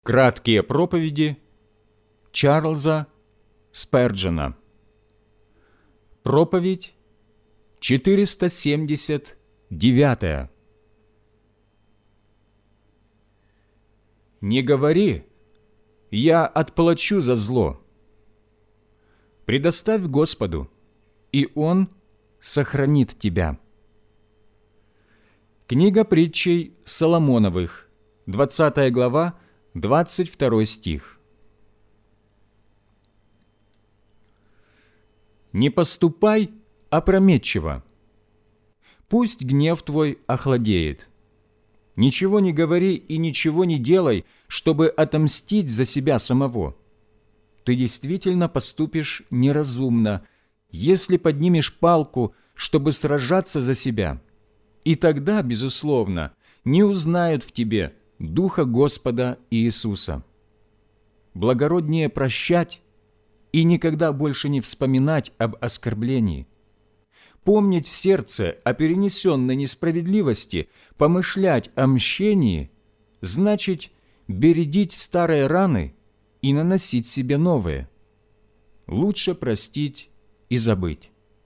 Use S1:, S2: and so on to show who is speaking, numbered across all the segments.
S1: Краткие проповеди Чарльза Сперджена. Проповедь 479. Не говори: «Я отплачу за зло». Предоставь Господу, и Он сохранит тебя. Книга притчей Соломоновых, 20 глава, 22 стих. «Не поступай опрометчиво. Пусть гнев твой охладеет. Ничего не говори и ничего не делай, чтобы отомстить за себя самого. Ты действительно поступишь неразумно, если поднимешь палку, чтобы сражаться за себя. И тогда, безусловно, не узнают в тебе Духа Господа Иисуса. Благороднее прощать и никогда больше не вспоминать об оскорблении. Помнить в сердце о перенесенной несправедливости, помышлять о мщении, значит бередить старые раны и наносить себе новые. Лучше простить и забыть.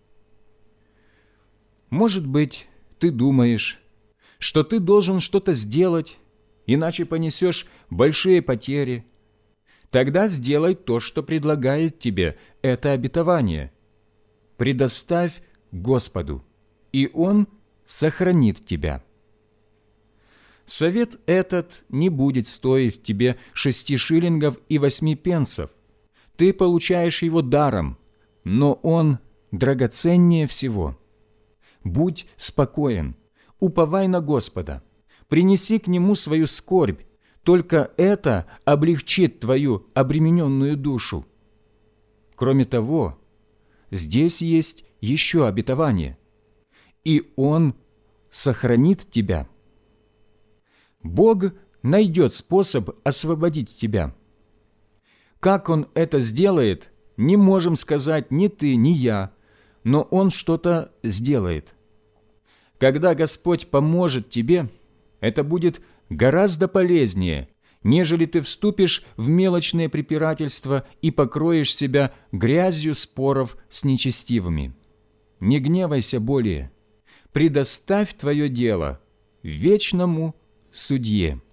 S1: Может быть, ты думаешь, что ты должен что-то сделать, иначе понесешь большие потери. Тогда сделай то, что предлагает тебе это обетование. Предоставь Господу, и Он сохранит тебя. Совет этот не будет стоить тебе 6 шиллингов и 8 пенсов. Ты получаешь его даром, но он драгоценнее всего. Будь спокоен, уповай на Господа, принеси к Нему свою скорбь, только это облегчит твою обремененную душу. Кроме того, здесь есть еще обетование, и Он сохранит тебя. Бог найдет способ освободить тебя. Как Он это сделает, не можем сказать ни ты, ни я, но Он что-то сделает. Когда Господь поможет тебе, это будет гораздо полезнее, нежели ты вступишь в мелочные препирательства и покроешь себя грязью споров с нечестивыми. Не гневайся более, предоставь твое дело вечному судье.